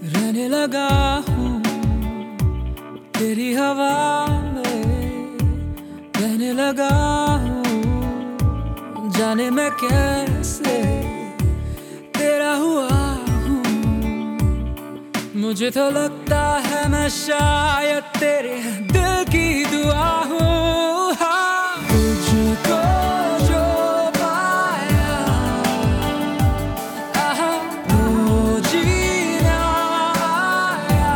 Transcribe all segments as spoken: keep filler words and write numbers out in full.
रहने लगा हूँ तेरी हवा में, रहने लगा हूँ जाने मैं कैसे तेरा हुआ हूँ। मुझे तो लगता है मैं शायद तेरे दिल की दुआ हूँ। हाँ, तुझको जो पाया आहा, तो जीना आया।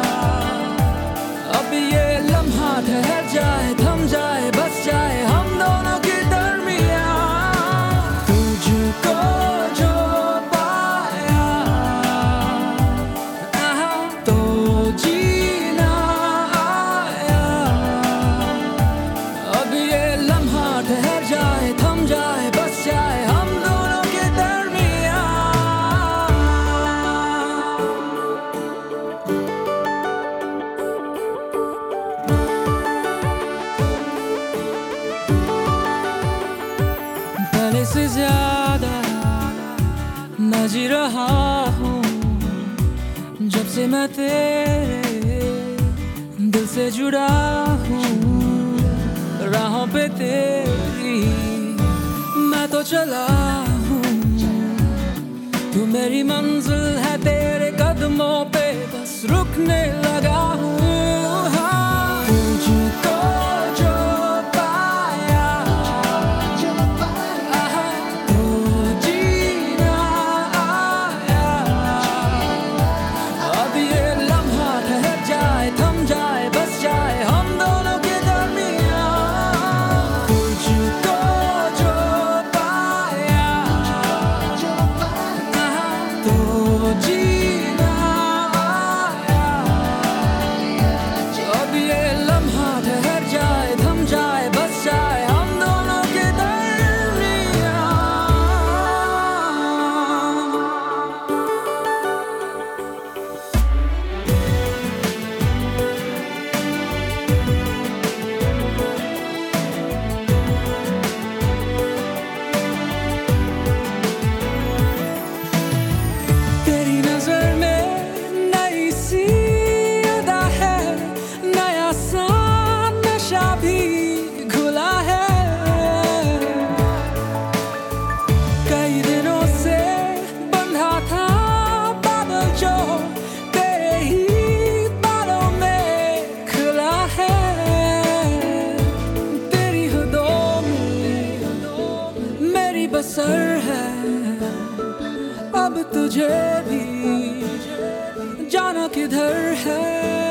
अब ये लम्हा ठहर जाए, थम जाए, बस जाए हम दोनों के दरमियाँ। तुझको जो पाया आहा, तो जीना आया। अब ये लम्हा ठहर जाए, थम जाए, बस जाए हम दोनों के दरमियाँ। पहले से ज्यादा मैं जी रहा हूँ जब से मैं तेरे दिल से जुड़ा हूँ। राहों पे तेरी मैं तो चला हूँ, तू मेरी मंजिल है, तेरे कदमों पे बस रुकने लगा हूँ। हाँ, तुझको जो पाया आहा, तो जीना आया। अब ये लम्हा ठहर जाए, थम जाए, बस जाए हम दोनों के दरमियाँ। तुझको जो पाया आहा, तो जीना आया। अब ये लम्हा ठहर जाए, थम जाए, बस जाए हम दोनों के दरमियाँ। तेरी नजर में नई सी अदा है, नया सा नशा भी घुला है। कई दिनों से बंधा था बादल जो तेरे ही बालों में खुला है। तेरी हदों में मेरी बसर है, अब तुझे भी जाना किधर है।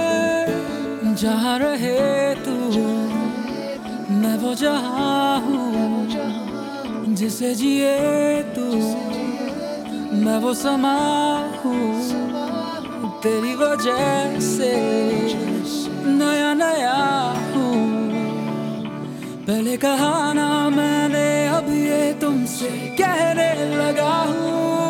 जहाँ रहे तू मैं वो जहाँ हूँ, जिसे जिए तू मैं वो समा हूँ। तेरी वजह से नया नया हूँ, पहले कहा ना मैंने, अब ये तुमसे कहने लगा हूँ।